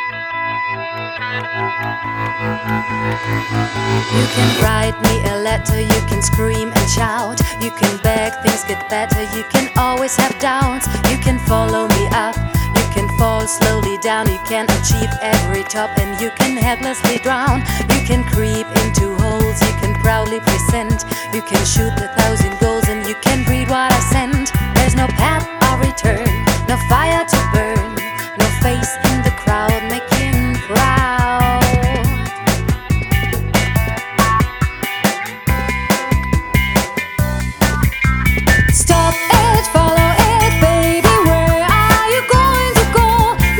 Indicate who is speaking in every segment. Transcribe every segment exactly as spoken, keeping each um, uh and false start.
Speaker 1: You can write me a letter, you can scream and shout, you can beg things get better, you can always have doubts. You can follow me up, you can fall slowly down, you can achieve every top and you can helplessly drown. You can creep into holes, you can proudly present, you can shoot a thousand goals and you can read what I send. There's no path or return, no fire to burn, no face in the crowd making proud. Stop it, follow it, baby, where are you going to go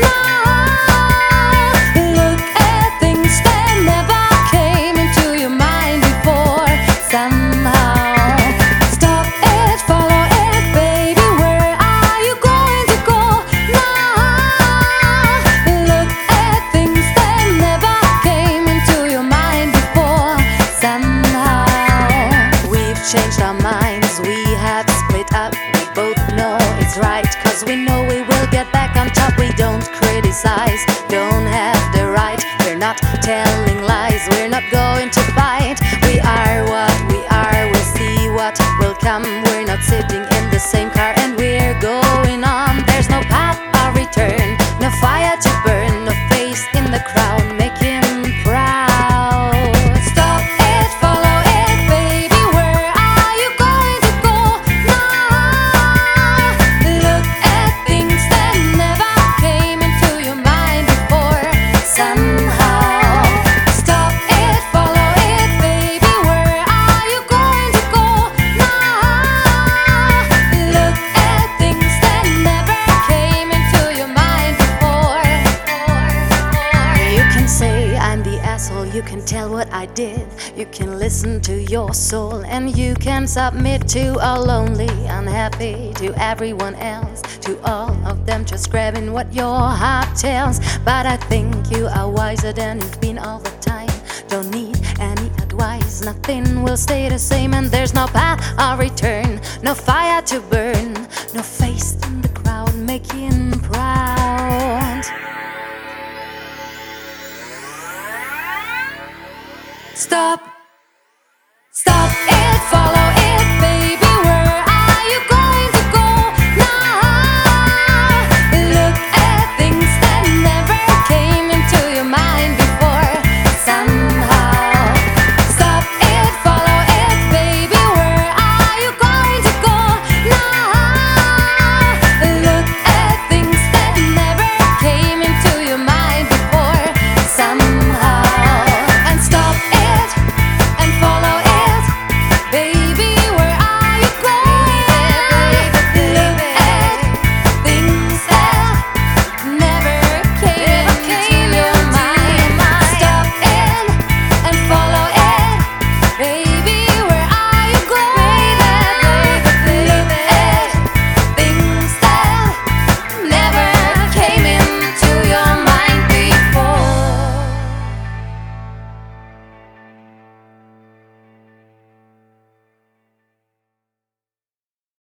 Speaker 1: now? Look at things that never came into your mind before, somehow. Stop it, follow it, baby, where are you going to go now? Look at things that never came into your mind before, somehow. We've changed our minds, we have split up, we both know it's right, cause we know we will get back on top. We don't criticize, don't have the right, we're not telling lies, we're not going to fight. We are what we are, we'll see what will come. We're not sitting in the same car and we're going on. There's no path or return, no fire to burn, no face in the crowd making proud. Stop it, follow it, baby, where are you going to go now? Look at things that never came into your mind before, somehow. Stop it, follow it, baby, where are you going to go now? Look at things that never came into your mind before. You can say I'm the asshole, you can tell what I did, you can listen to your soul, and you can submit to a lonely, unhappy, to everyone else, to all of them just grabbing what your heart tells. But I think you are wiser than you've been all the time. Don't need any advice, nothing will stay the same, and there's no path or return, no fire to burn, no face in the crowd making proud. Stop